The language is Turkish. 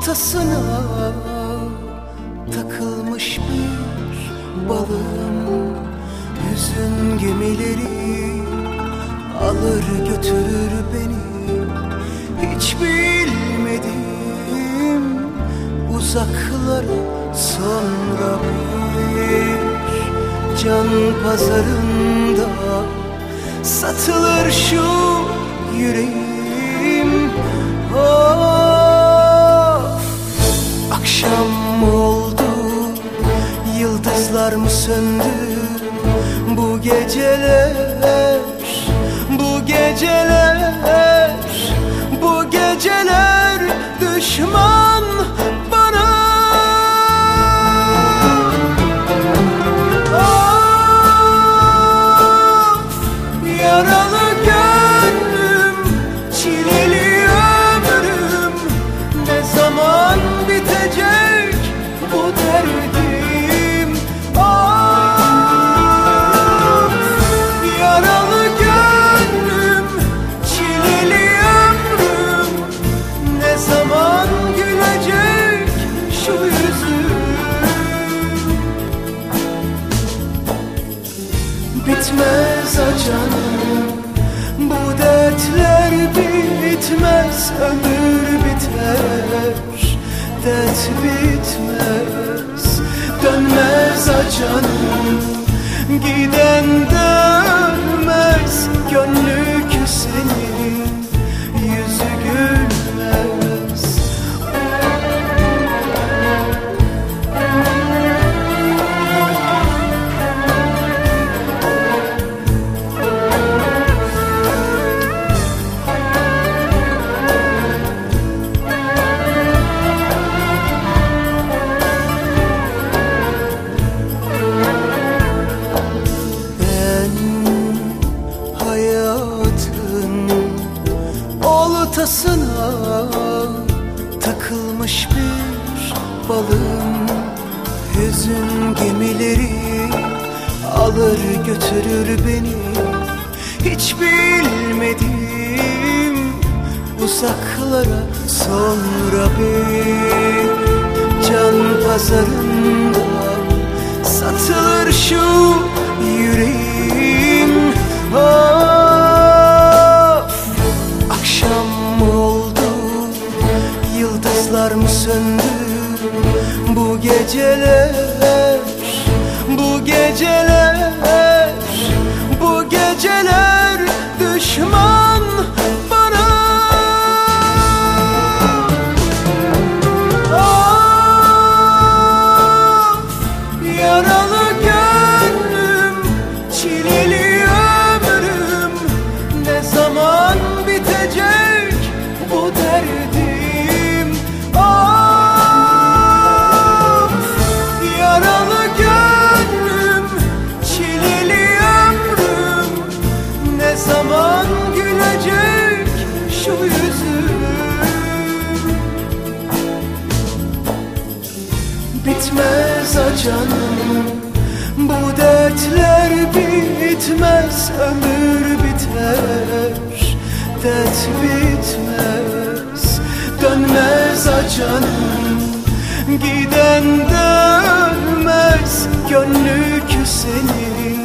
ortasına takılmış bir balığım. Hüzün gemileri alır götürür beni, hiç bilmedim uzaklara. Sonra bir can pazarında satılır şu yüreğim. Of, akşam mı oldu, yıldızlar mı söndü? Bu geceler, bu geceler, bu geceler düşman bana. Of, yaralı gönlüm, çileli ömrüm, ne zaman bitecek bu derdim? Of, yaralı gönlüm, çileli ömrüm, ne zaman gülecek şu yüzüm? Bitmez canım, bu dertler bitmez, ömür biter, dert bitmez. Dönmez canım, giden dönmez, gönlü küsenin yüzü gülmez. Ortasına takılmış bir balığım. Hüzün gemileri alır götürür beni, hiç bilmedim uzaklara. Sonra bir can pazarında satılır şu yüreğim. Yıldızlar mı söndü? Bu geceler, bu geceler, bu geceler düşman bana. Of, yaralı gönlüm, çileli ömrüm, ne zaman bitecek bu derdim? Zaman gülecek şu yüzüm? Bitmez canım, bu dertler bitmez, ömür biter, dert bitmez. Dönmez canım, giden dönmez, gönlü küsenin